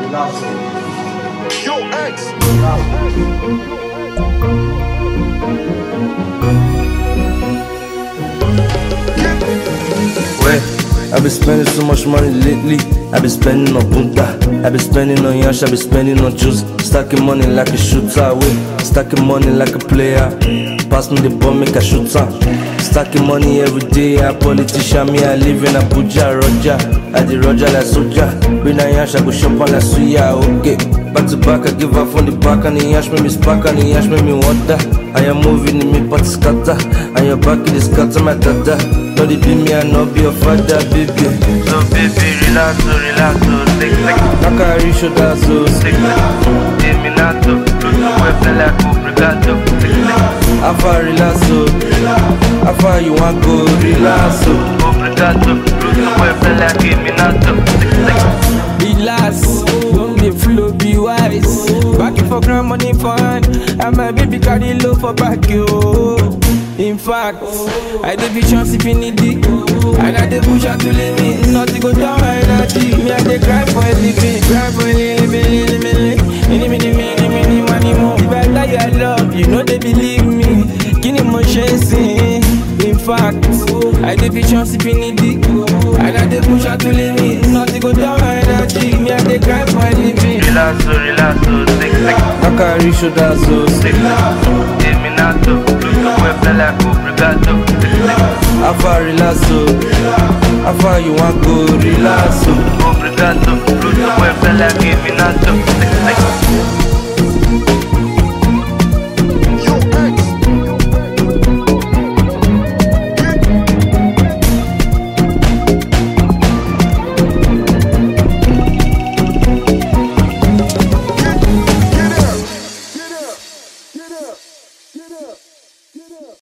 Yo, X. Wait, I've been spending so much money lately. I've been spending on punta, I've been spending on yash, I've been spending on juice. Stacking money like a shooter, away. Stacking money like a player. Pass me the ball, make a shooter. Stacking money every day, a politician, me I live in Abuja, Roger. I the Roger like soldier. Been a yash, I go shop on la suya, okay. Back to back, I give up on the back, and the yash make me spark, and the yash make me water. I am moving in me party scatter, and your back in the scatter my dada. No dey be me, I no be your father, baby. So baby, relax, take. Nakari shoulder, so Take. Terminato, mueve la cubrigato, how far relax, so how far you want go relax, so obrigado, mueve la terminato, Relax, don't be flow, be wise. Back for grand money for hand, and my baby carry low for back, yo. In fact, I dey be chance if you need it, and I dey push out to limit. Nothing go down my energy. Me I dey cry for a living, mini money more. If I tell you I love you, no they believe me. Kini mo chasing. In fact, I dey be chance if you need it, and I dey push out to limit. Nothing go down my energy. Me I dey cry for a living. relax, take. Nakari shoulder, so Terminato, mueve la cubrigato, how far relax, so how far you want go relax, so obrigado, mueve la terminato,